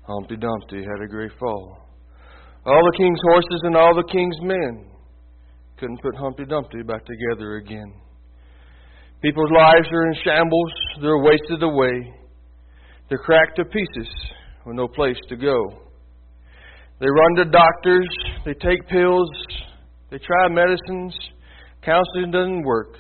Humpty Dumpty had a great fall. All the king's horses and all the king's men couldn't put Humpty Dumpty back together again. People's lives are in shambles. They're wasted away. They're cracked to pieces with no place to go. They run to doctors. They take pills. They try medicines. Counseling doesn't work.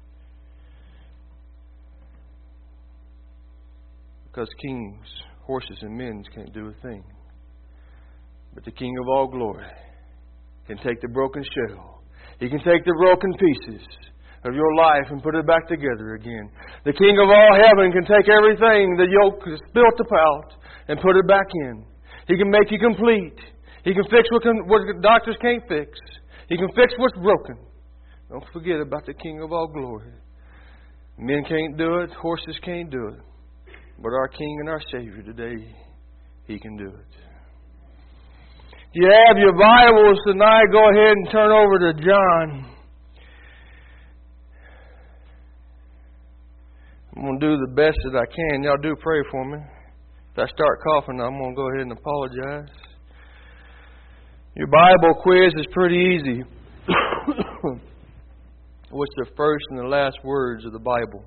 Because kings, horses, and men can't do a thing. But the King of all glory can take the broken shell. He can take the broken pieces of your life and put it back together again. The King of all heaven can take everything, the yoke is built out, and put it back in. He can make you complete. He can fix what doctors can't fix. He can fix what's broken. Don't forget about the King of all glory. Men can't do it. Horses can't do it. But our King and our Savior today, He can do it. If you have your Bibles tonight, go ahead and turn over to John. I'm going to do the best that I can. Y'all do pray for me. If I start coughing, I'm going to go ahead and apologize. Your Bible quiz is pretty easy. What's the first and the last words of the Bible?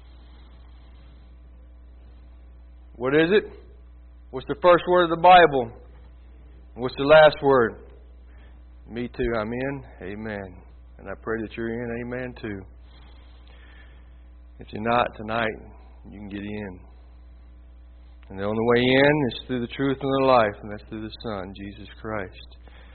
What is it? What's the first word of the Bible? What's the last word? Me too, I'm in. Amen. And I pray that you're in. Amen too. If you're not tonight, you can get in. And the only way in is through the truth and the life, and that's through the Son, Jesus Christ.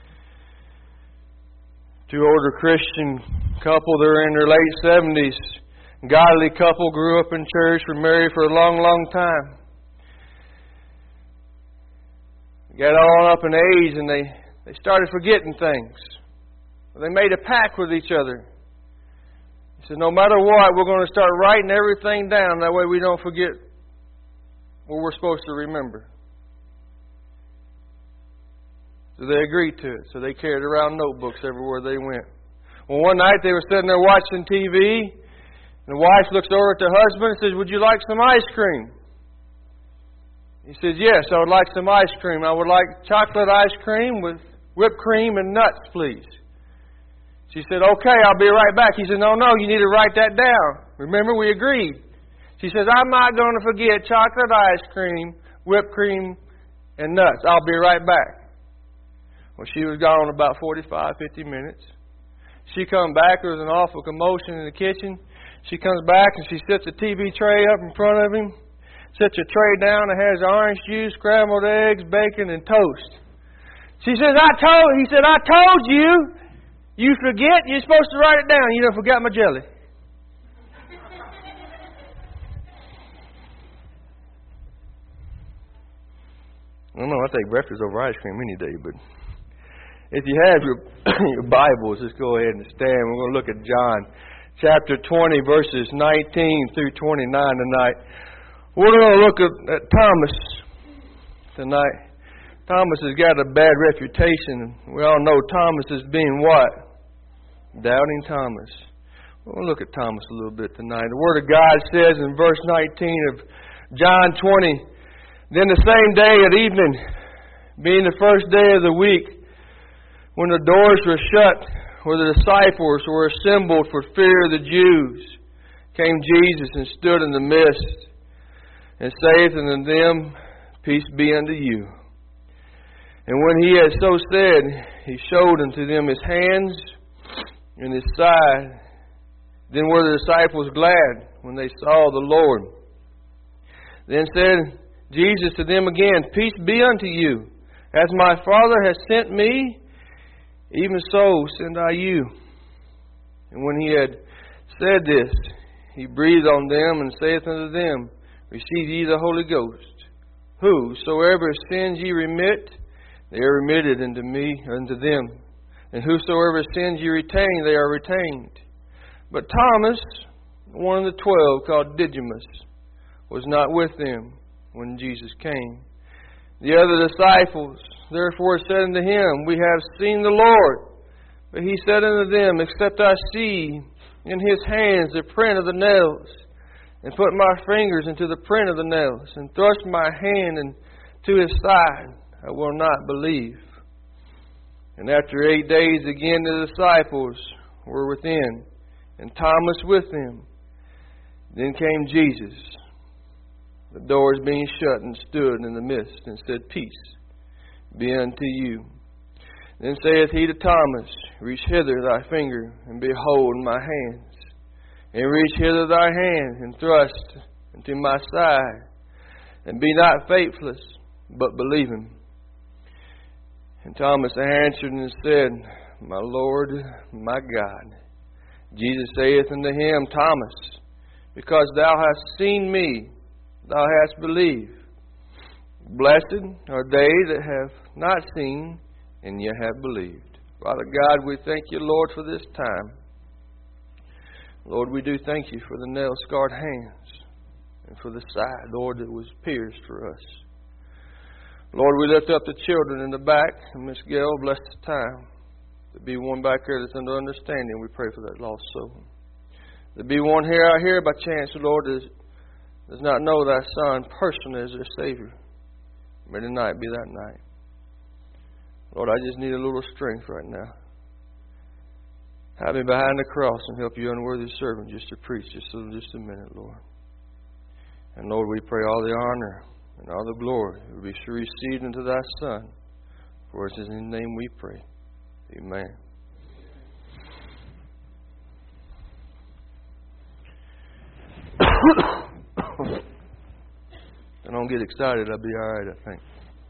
Two older Christian couple, they're in their late 70s. Godly couple, grew up in church, were married for a long, long time. Got all up in age and they started forgetting things. They made a pact with each other. He said, no matter what, we're going to start writing everything down. That way we don't forget what we're supposed to remember. So they agreed to it. So they carried around notebooks everywhere they went. Well, one night they were sitting there watching TV. And the wife looks over at the husband and says, would you like some ice cream? He says, yes, I would like some ice cream. I would like chocolate ice cream with whipped cream and nuts, please. She said, okay, I'll be right back. He said, no, you need to write that down. Remember, we agreed. She says, I'm not going to forget chocolate ice cream, whipped cream, and nuts. I'll be right back. Well, she was gone about 45, 50 minutes. She come back. There was an awful commotion in the kitchen. She comes back and she sets a TV tray up in front of him. Sets a tray down that has orange juice, scrambled eggs, bacon, and toast. She says, he said, I told you. You forget, you're supposed to write it down. You done forgot my jelly. I don't know, I take breakfast over ice cream any day, but if you have your Bibles, just go ahead and stand. We're going to look at John chapter 20, verses 19 through 29 tonight. We're going to look at Thomas tonight. Thomas has got a bad reputation. We all know Thomas as being what? Doubting Thomas. We'll look at Thomas a little bit tonight. The Word of God says in verse 19 of John 20, then the same day at evening, being the first day of the week, when the doors were shut, where the disciples were assembled for fear of the Jews, came Jesus and stood in the midst, and saith unto them, peace be unto you. And when he had so said, he showed unto them his hands and his side. Then were the disciples glad when they saw the Lord. Then said Jesus to them again, peace be unto you. As my Father has sent me, even so send I you. And when he had said this, he breathed on them and saith unto them, receive ye the Holy Ghost. Whosoever sins ye remit, they are remitted unto them. And whosoever sins ye retain, they are retained. But Thomas, one of the 12, called Didymus, was not with them when Jesus came. The other disciples therefore said unto him, we have seen the Lord. But he said unto them, except I see in his hands the print of the nails, and put my fingers into the print of the nails, and thrust my hand into to his side, I will not believe. And after 8 days again the disciples were within, and Thomas with them. Then came Jesus, the doors being shut, and stood in the midst, and said, Peace be unto you. Then saith he to Thomas, Reach hither thy finger, and behold my hands. And reach hither thy hand, and thrust into my side. And be not faithless, but believing. And Thomas answered and said, My Lord, my God. Jesus saith unto him, Thomas, because thou hast seen me, thou hast believed. Blessed are they that have not seen, and yet have believed. Father God, we thank you, Lord, for this time. Lord, we do thank you for the nail-scarred hands and for the side, Lord, that was pierced for us. Lord, we lift up the children in the back, and Miss Gail, bless the time. There be one back here that's under understanding. We pray for that lost soul. There be one here out here by chance, Lord, that does not know thy Son personally as their Savior. May tonight be that night. Lord, I just need a little strength right now. Have me behind the cross and help you unworthy servant just to preach just a minute, Lord. And Lord, we pray all the honor and all the glory will be received unto thy Son. For it is in his name we pray. Amen. I don't get excited, I'll be all right, I think.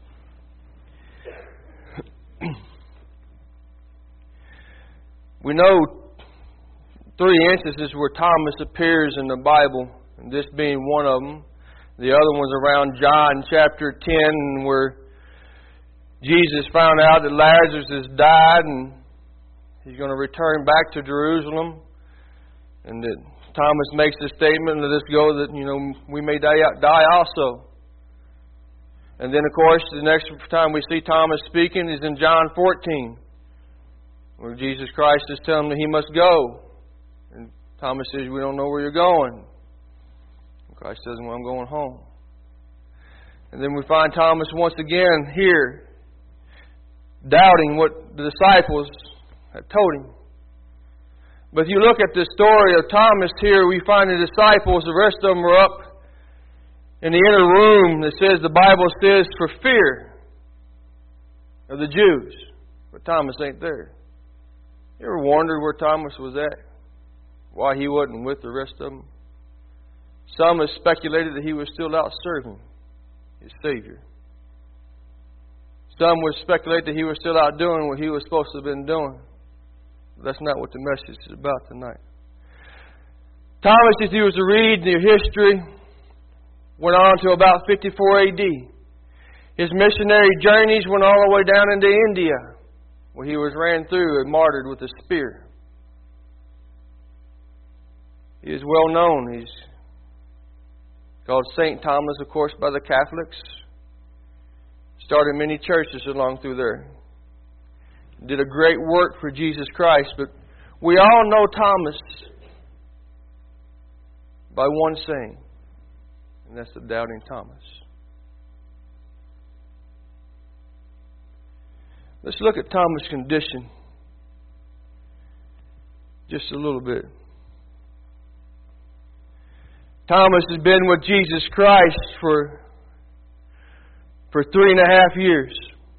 We know 3 instances where Thomas appears in the Bible, and this being one of them. The other one's around John chapter 10, where Jesus found out that Lazarus has died and he's going to return back to Jerusalem. And that Thomas makes the statement, let us go that, we may die also. And then, of course, the next time we see Thomas speaking is in John 14, where Jesus Christ is telling him that he must go. And Thomas says, we don't know where you're going. And Christ says, well, I'm going home. And then we find Thomas once again here, doubting what the disciples had told him. But if you look at the story of Thomas here, we find the disciples, the rest of them are up in the inner room that says, the Bible says, for fear of the Jews. But Thomas ain't there. You ever wondered where Thomas was at? Why he wasn't with the rest of them? Some have speculated that he was still out serving his Savior. Some would speculate that he was still out doing what he was supposed to have been doing. But that's not what the message is about tonight. Thomas, if you was to read the history, went on to about 54 AD. His missionary journeys went all the way down into India, where he was ran through and martyred with a spear. He is well known. He's called St. Thomas, of course, by the Catholics. Started many churches along through there. Did a great work for Jesus Christ. But we all know Thomas by one saying, and that's the doubting Thomas. Let's look at Thomas' condition just a little bit. Thomas has been with Jesus Christ for 3.5 years.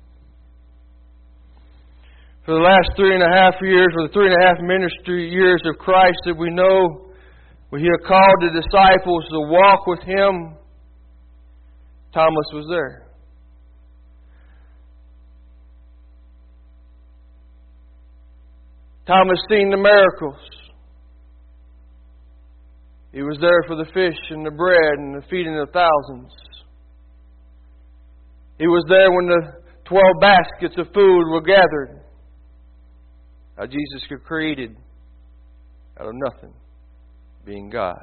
For the last 3.5 years, or the 3.5 ministry years of Christ that we know, when He had called the disciples to walk with Him, Thomas was there. Thomas seen the miracles. He was there for the fish and the bread and the feeding of thousands. He was there when the 12 baskets of food were gathered. How Jesus could created out of nothing, being God.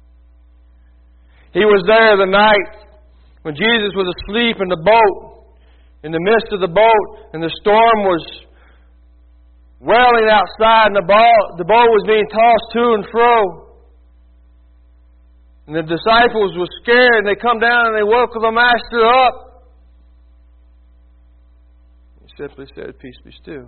He was there the night when Jesus was asleep in the boat, in the midst of the boat, and the storm was wailing outside, and the boat was being tossed to and fro. And the disciples were scared, and they come down and they woke the Master up. simply said, "Peace be still."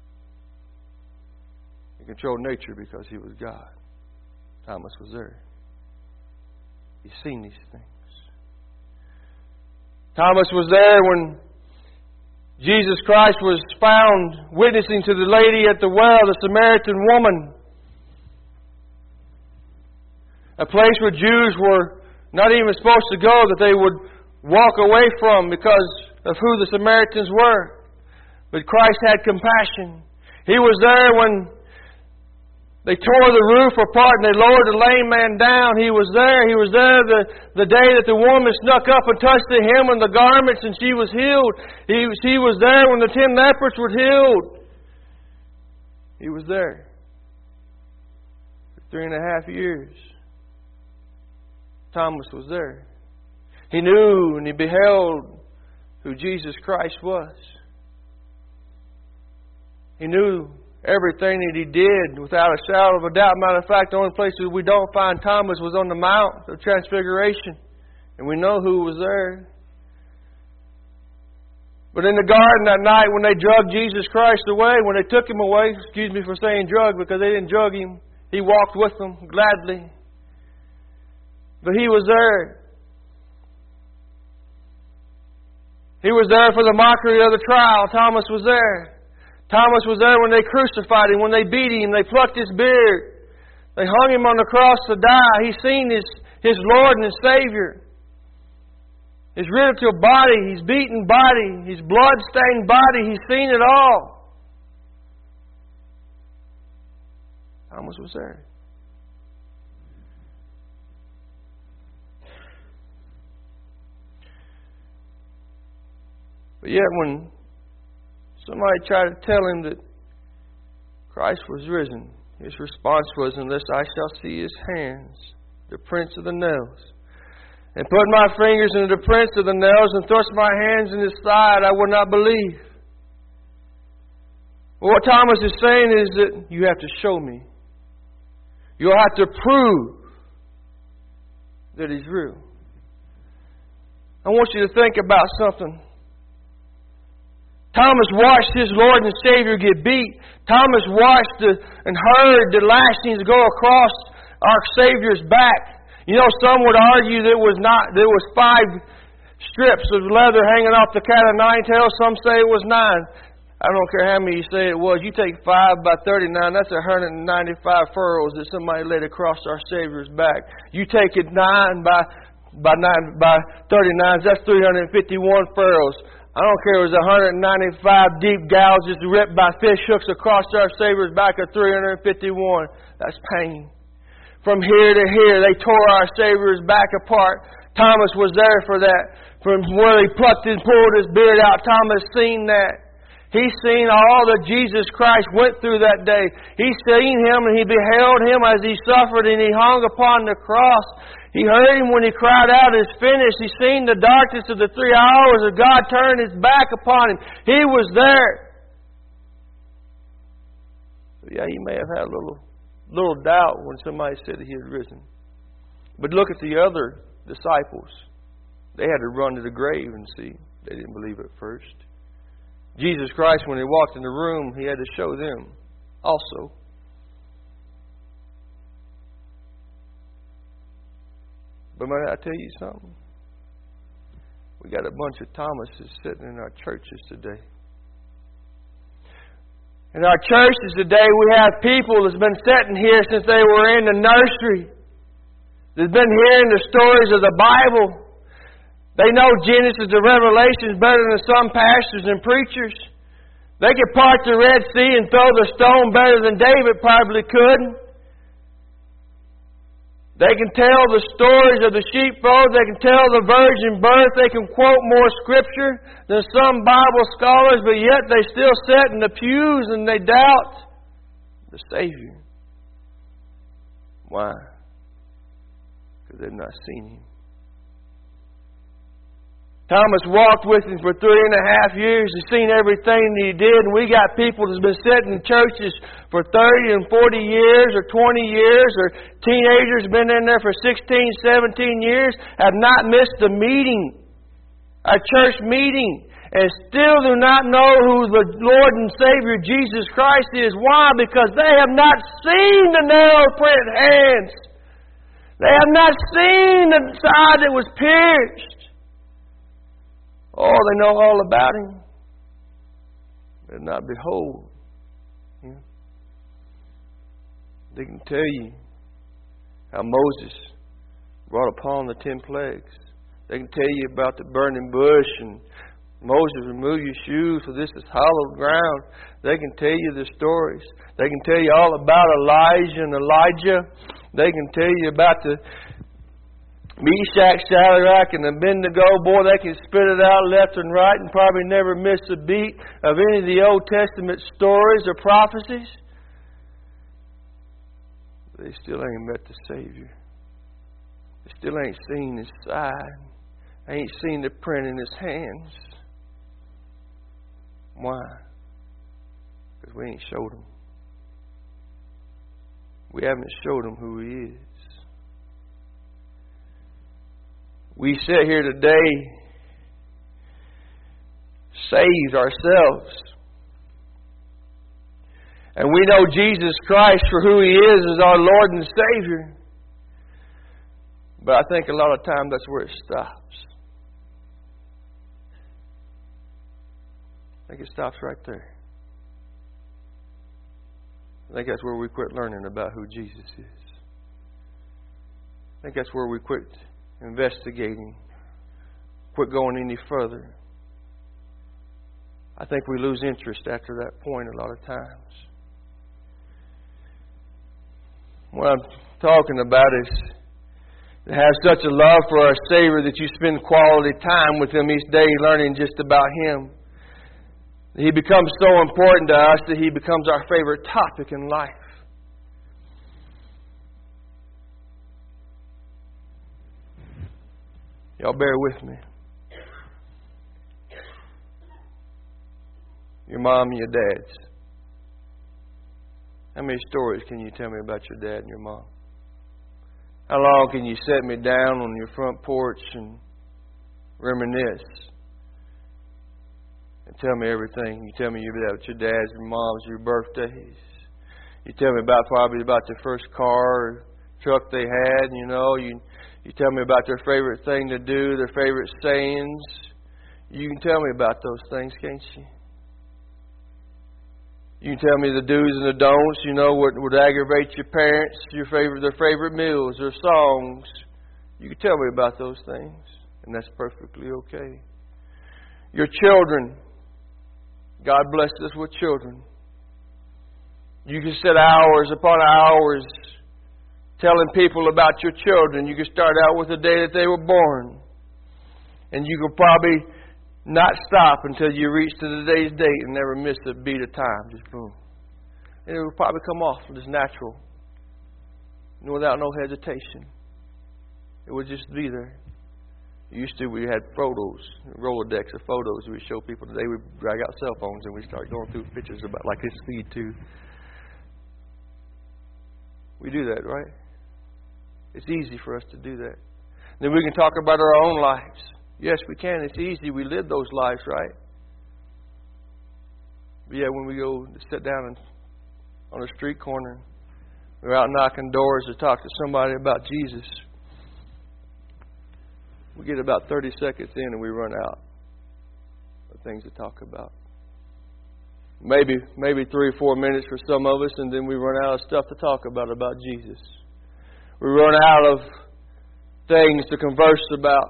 He controlled nature because He was God. Thomas was there. He's seen these things. Thomas was there when Jesus Christ was found witnessing to the lady at the well, the Samaritan woman. A place where Jews were not even supposed to go, that they would walk away from because of who the Samaritans were. But Christ had compassion. He was there when they tore the roof apart and they lowered the lame man down. He was there. He was there the day that the woman snuck up and touched the hem and the garments and she was healed. He was there when the 10 lepers were healed. He was there for 3.5 years. Thomas was there. He knew and he beheld who Jesus Christ was. He knew everything that He did without a shadow of a doubt. Matter of fact, the only place that we don't find Thomas was on the Mount of Transfiguration. And we know who was there. But in the garden that night when they drugged Jesus Christ away, when they took Him away, excuse me for saying drug because they didn't drug Him, He walked with them gladly. But He was there. He was there for the mockery of the trial. Thomas was there. Thomas was there when they crucified Him, when they beat Him, they plucked His beard. They hung Him on the cross to die. He's seen His Lord and His Savior. His ridiculed body, His beaten body, His blood-stained body. He's seen it all. Thomas was there. But yet when somebody tried to tell him that Christ was risen, his response was, "Unless I shall see His hands, the prints of the nails, and put my fingers into the prints of the nails, and thrust my hands in His side, I will not believe." Well, what Thomas is saying is that you have to show me. You'll have to prove that He's real. I want you to think about something. Thomas watched his Lord and Savior get beat. Thomas watched and heard the lashings go across our Savior's back. You know, some would argue that there was 5 strips of leather hanging off the cat of 9 tails. Some say it was 9. I don't care how many you say it was. You take 5 by 39, that's 195 furrows that somebody laid across our Savior's back. You take it 9 by 39, that's 351 furrows. I don't care if it was 195 deep gouges ripped by fish hooks across our Savior's back of 351. That's pain. From here to here, they tore our Savior's back apart. Thomas was there for that. From where He plucked and pulled His beard out, Thomas seen that. He's seen all that Jesus Christ went through that day. He's seen Him and He beheld Him as He suffered and He hung upon the cross. He heard Him when He cried out, "It's finished." He's seen the darkness of the 3 hours of God turn His back upon Him. He was there. But yeah, He may have had a little doubt when somebody said that He had risen. But look at the other disciples. They had to run to the grave and see. They didn't believe it first. Jesus Christ, when He walked in the room, He had to show them also. But may I tell you something? We got a bunch of Thomases sitting in our churches today. In our churches today, we have people that's been sitting here since they were in the nursery. They've been hearing the stories of the Bible. They know Genesis to Revelation better than some pastors and preachers. They could part the Red Sea and throw the stone better than David probably could. They can tell the stories of the sheepfold. They can tell the virgin birth. They can quote more Scripture than some Bible scholars, but yet they still sit in the pews and they doubt the Savior. Why? Because they've not seen Him. Thomas walked with Him for 3.5 years and seen everything that He did. And we got people that's been sitting in churches for 30 and 40 years or 20 years, or teenagers been in there for 16, 17 years, have not missed a meeting, a church meeting. and still do not know who the Lord and Savior Jesus Christ is. Why? Because they have not seen the nail-printed hands. They have not seen the side that was pierced. Oh, they know all about Him. They have not behold Him. They can tell you how Moses brought upon the 10 plagues. They can tell you about the burning bush and Moses, remove your shoes, for this is hallowed ground. They can tell you the stories. They can tell you all about Elijah and Elijah. They can tell you about the Meshach, Shadrach, and Abednego. Boy, they can spit it out left and right and probably never miss a beat of any of the Old Testament stories or prophecies. They still ain't met the Savior. They still ain't seen His side. They ain't seen the print in His hands. Why? Because we ain't showed Him. We haven't showed Him who He is. We sit here today saved ourselves. And we know Jesus Christ for who He is as our Lord and Savior. But I think a lot of times that's where it stops. I think it stops right there. I think that's where we quit learning about who Jesus is. I think that's where we quit investigating, quit going any further. I think we lose interest after that point a lot of times. What I'm talking about is to have such a love for our Savior that you spend quality time with Him each day learning just about Him. He becomes so important to us that He becomes our favorite topic in life. Y'all bear with me. Your mom and your dad's. How many stories can you tell me about your dad and your mom? How long can you set me down on your front porch and reminisce? And tell me everything. You tell me about your dad's, your mom's, your birthdays. You tell me probably about their first car or truck they had. You tell me about their favorite thing to do, their favorite sayings. You can tell me about those things, can't you? You can tell me the do's and the don'ts. What would aggravate your parents, their favorite meals or songs. You can tell me about those things, and that's perfectly okay. Your children. God blessed us with children. You can sit hours upon hours telling people about your children. You can start out with the day that they were born. And you can probably not stop until you reach to today's date and never miss a beat of time. Just boom. And it will probably come off as natural, without no hesitation. It would just be there. Used to, we had photos, Rolodex of photos we would show people. Today we drag out cell phones and we start going through pictures about like this feed too. We do that, right? It's easy for us to do that. Then we can talk about our own lives. Yes, we can. It's easy. We live those lives, right? But yeah, when we go to sit down on a street corner, we're out knocking doors to talk to somebody about Jesus. We get about 30 seconds in and we run out of things to talk about. Maybe 3 or 4 minutes for some of us, and then we run out of stuff to talk about Jesus. We run out of things to converse about.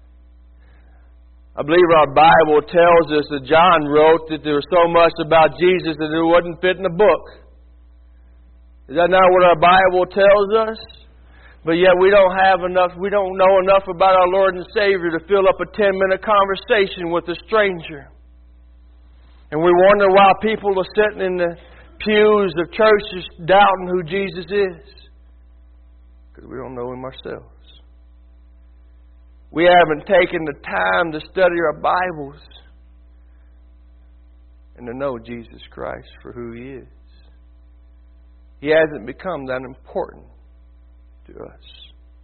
I believe our Bible tells us that John wrote that there was so much about Jesus that it wouldn't fit in the book. Is that not what our Bible tells us? But yet we don't know enough about our Lord and Savior to fill up a 10-minute conversation with a stranger. And we wonder why people are sitting in the pews of churches doubting who Jesus is. Because we don't know Him ourselves. We haven't taken the time to study our Bibles and to know Jesus Christ for who He is. He hasn't become that important to us.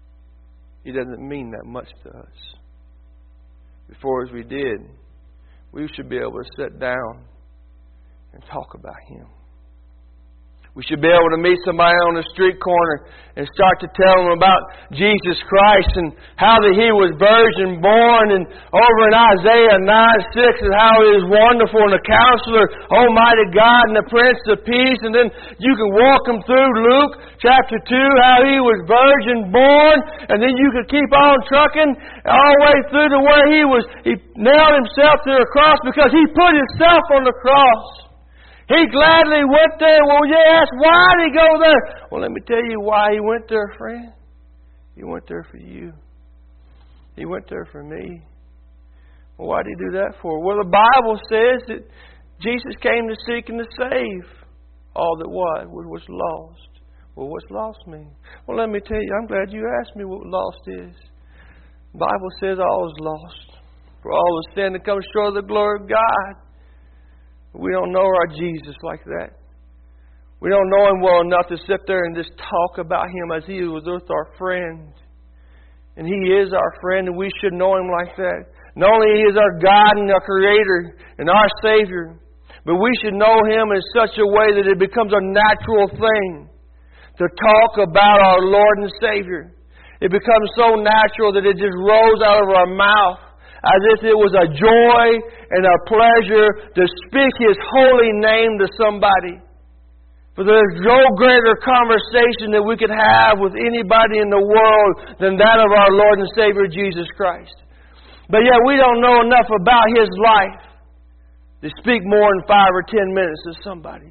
He doesn't mean that much to us. Before as we did, we should be able to sit down and talk about Him. We should be able to meet somebody on the street corner and start to tell them about Jesus Christ and how that He was virgin born, and over in Isaiah 9:6 and how He is wonderful and the Counselor, Almighty God and the Prince of Peace. And then you can walk them through Luke chapter 2, how He was virgin born, and then you could keep on trucking all the way through to where He nailed Himself to the cross because He put Himself on the cross. He gladly went there. Well, you ask, why did He go there? Well, let me tell you why He went there, friend. He went there for you. He went there for me. Well, why did He do that for? Well, the Bible says that Jesus came to seek and to save all that was lost. Well, what's lost mean? Well, let me tell you, I'm glad you asked me what lost is. The Bible says all is lost. For all of sin that comes short of the glory of God. We don't know our Jesus like that. We don't know Him well enough to sit there and just talk about Him as He was with our friend. And He is our friend, and we should know Him like that. Not only He is our God and our Creator and our Savior, but we should know Him in such a way that it becomes a natural thing to talk about our Lord and Savior. It becomes so natural that it just rolls out of our mouth, as if it was a joy and a pleasure to speak His holy name to somebody. For there's no greater conversation that we could have with anybody in the world than that of our Lord and Savior Jesus Christ. But yet we don't know enough about His life to speak more than 5 or 10 minutes to somebody.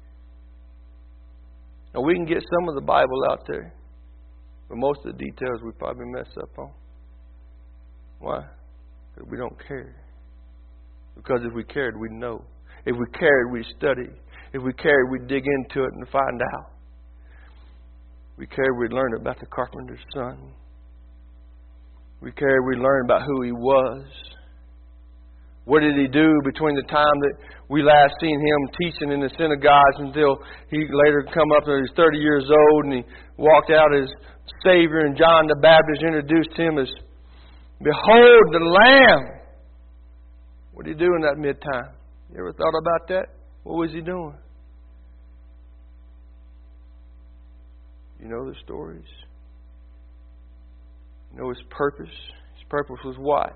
Now we can get some of the Bible out there, but most of the details we probably mess up on. Why? Because we don't care. Because if we cared, we'd know. If we cared, we'd study. If we cared, we'd dig into it and find out. If we cared, we'd learn about the carpenter's son. If we cared, we'd learn about who He was. What did He do between the time that we last seen Him teaching in the synagogues until He later come up and He was 30 years old and He walked out as Savior, and John the Baptist introduced Him as, "Behold the Lamb." What did He do in that mid-time? You ever thought about that? What was He doing? You know the stories. You know His purpose. His purpose was what?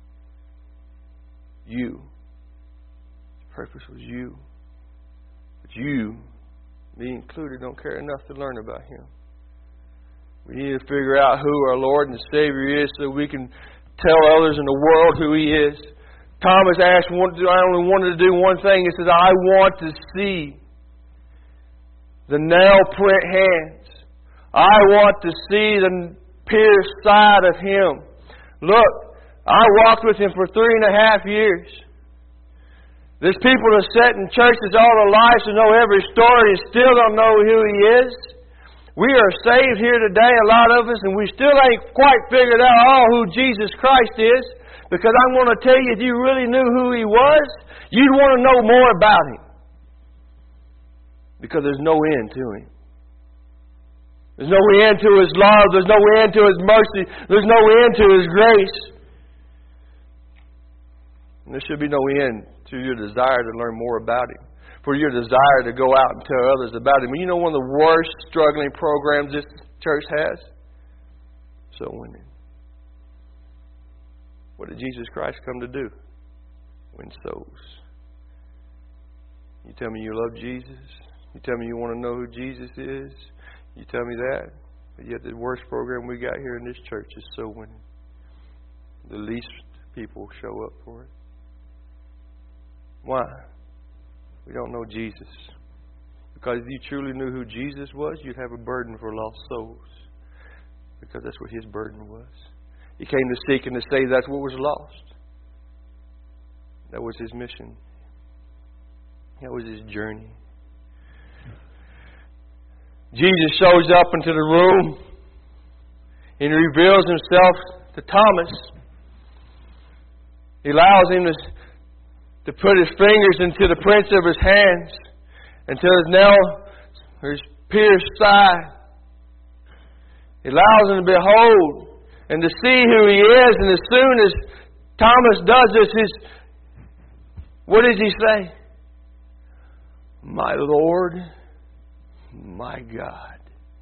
You. His purpose was you. But you, me included, don't care enough to learn about Him. We need to figure out who our Lord and Savior is so we can tell others in the world who He is. Thomas asked, I only wanted to do one thing. He says, I want to see the nail print hands. I want to see the pierced side of Him. Look, I walked with Him for 3.5 years. There's people that sit in churches all their lives and know every story and still don't know who He is. We are saved here today, a lot of us, and we still ain't quite figured out all who Jesus Christ is. Because I'm going to tell you, if you really knew who He was, you'd want to know more about Him. Because there's no end to Him. There's no end to His love. There's no end to His mercy. There's no end to His grace. And there should be no end to your desire to learn more about Him. For your desire to go out and tell others about Him. And you know one of the worst struggling programs this church has? Soul winning. What did Jesus Christ come to do? Win souls. You tell me you love Jesus. You tell me you want to know who Jesus is. You tell me that. But yet the worst program we got here in this church is soul winning. The least people show up for it. Why? We don't know Jesus. Because if you truly knew who Jesus was, you'd have a burden for lost souls. Because that's what His burden was. He came to seek and to save. That's what was lost. That was His mission. That was His journey. Jesus shows up into the room and reveals Himself to Thomas. He allows him to put his fingers into the prints of his hands, into his nail, or his pierced side. He allows him to behold and to see who He is. And as soon as Thomas does this, What does he say? My Lord, my God.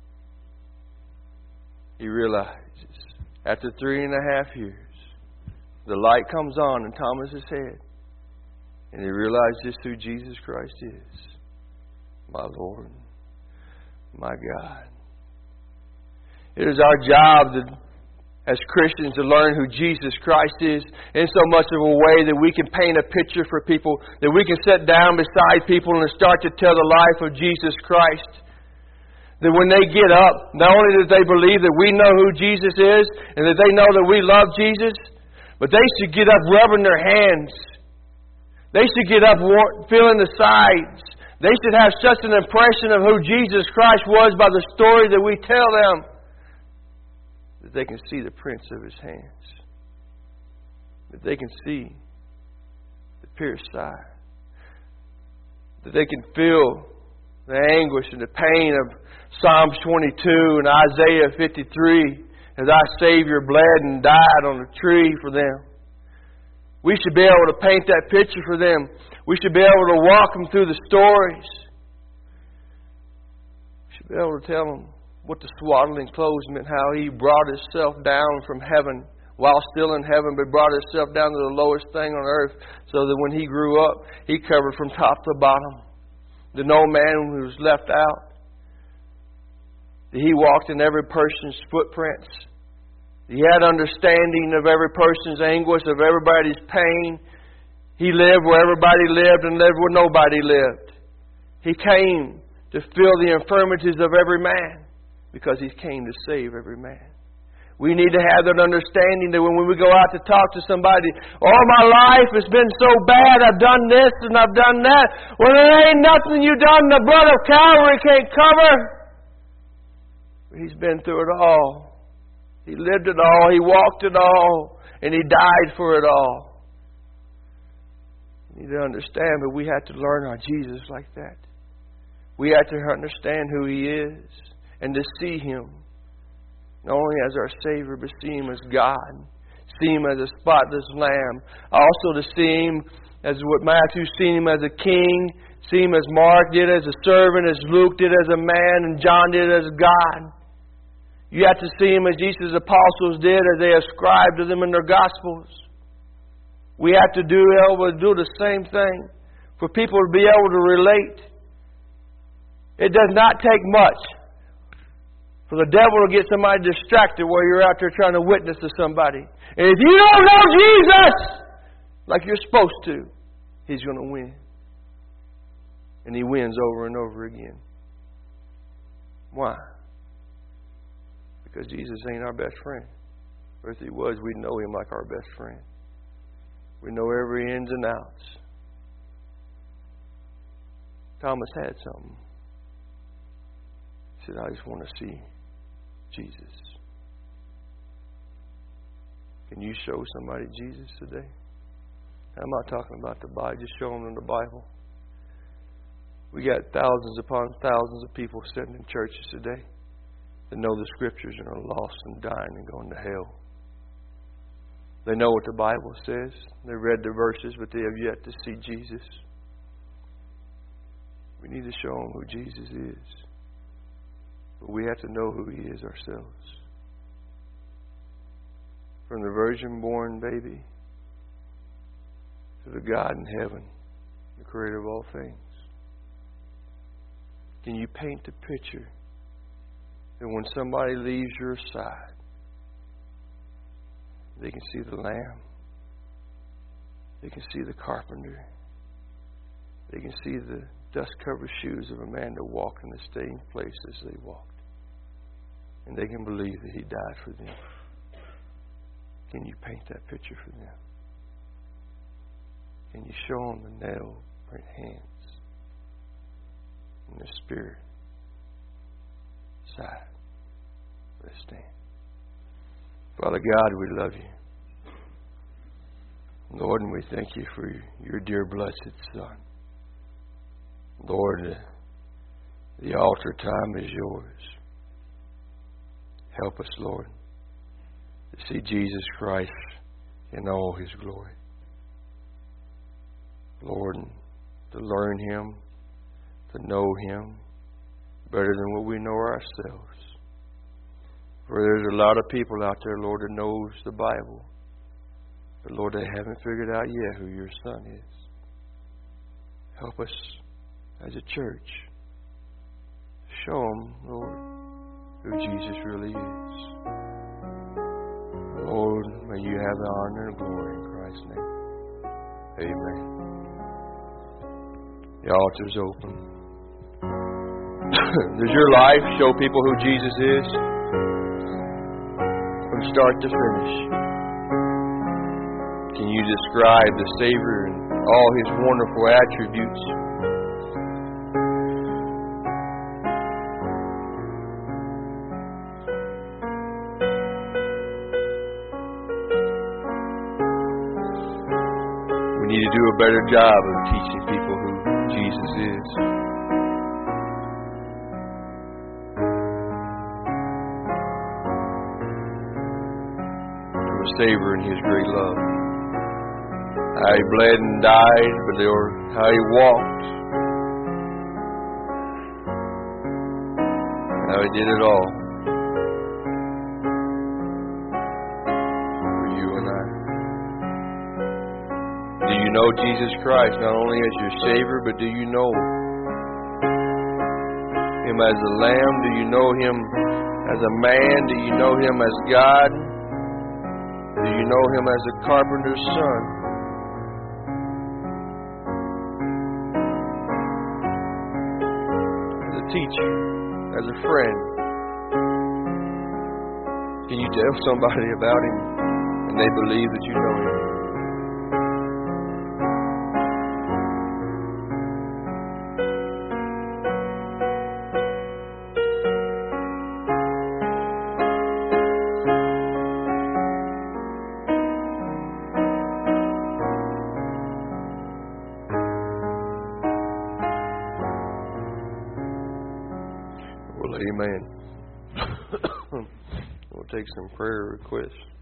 He realizes after 3.5 years, the light comes on in Thomas's head. And he realized just who Jesus Christ is. My Lord, my God. It is our job as Christians to learn who Jesus Christ is in so much of a way that we can paint a picture for people, that we can sit down beside people and start to tell the life of Jesus Christ. That when they get up, not only that they believe that we know who Jesus is and that they know that we love Jesus, but they should get up rubbing their hands. They should get up feeling the sides. They should have such an impression of who Jesus Christ was by the story that we tell them, that they can see the prints of His hands. That they can see the pierced side. That they can feel the anguish and the pain of Psalms 22 and Isaiah 53 as our Savior bled and died on the tree for them. We should be able to paint that picture for them. We should be able to walk them through the stories. We should be able to tell them what the swaddling clothes meant, how He brought Himself down from heaven while still in heaven, but brought Himself down to the lowest thing on earth so that when He grew up, He covered from top to bottom. That no man was left out. That He walked in every person's footprints. He had understanding of every person's anguish, of everybody's pain. He lived where everybody lived and lived where nobody lived. He came to fill the infirmities of every man because He came to save every man. We need to have that understanding that when we go out to talk to somebody, all my life has been so bad, I've done this and I've done that. Well, there ain't nothing you done the blood of Calvary can't cover. He's been through it all. He lived it all. He walked it all. And He died for it all. We need to understand, but we have to learn our Jesus like that. We have to understand who He is and to see Him. Not only as our Savior, but see Him as God. See Him as a spotless Lamb. Also to see Him as what Matthew seen Him as a king. See Him as Mark did as a servant, as Luke did as a man, and John did as God. You have to see Him as Jesus' apostles did, as they ascribed to them in their Gospels. We have to do the same thing for people to be able to relate. It does not take much for the devil to get somebody distracted while you're out there trying to witness to somebody. And if you don't know Jesus like you're supposed to, he's going to win. And he wins over and over again. Why? Because Jesus ain't our best friend. Or if He was, we'd know Him like our best friend. We know every ins and outs. Thomas had something. He said, I just want to see Jesus. Can you show somebody Jesus today? I'm not talking about the Bible. Just show them in the Bible. We got thousands upon thousands of people sitting in churches today that know the Scriptures and are lost and dying and going to hell. They know what the Bible says. They read the verses, but they have yet to see Jesus. We need to show them who Jesus is. But we have to know who He is ourselves. From the virgin-born baby to the God in heaven, the Creator of all things. Can you paint the picture that when somebody leaves your side, they can see the Lamb, they can see the carpenter, they can see the dust-covered shoes of a man that walked in the same place as they walked, and they can believe that He died for them? Can you paint that picture for them? Can you show them the nail-print hands and the Spirit side where they stand? Father God, we love You. Lord, and we thank You for Your dear blessed Son. Lord, the altar time is Yours. Help us, Lord, to see Jesus Christ in all His glory. Lord, to learn Him, to know Him better than what we know ourselves. For there's a lot of people out there, Lord, that knows the Bible. But Lord, they haven't figured out yet who your Son is. Help us as a church. Show them, Lord, who Jesus really is. Lord, may you have the honor and glory in Christ's name. Amen. The altar's open. Does your life show people who Jesus is? From start to finish. Can you describe the Savior and all His wonderful attributes? We need to do a better job of teaching people who Jesus is. Savior and His great love. How He bled and died, but how He walked. How He did it all for you and I. Do you know Jesus Christ not only as your Savior, but do you know Him as a Lamb? Do you know Him as a man? Do you know Him as God? Do you know Him as a carpenter's son? As a teacher? As a friend? Can you tell somebody about Him and they believe that you know Him? Amen. We'll take some prayer requests.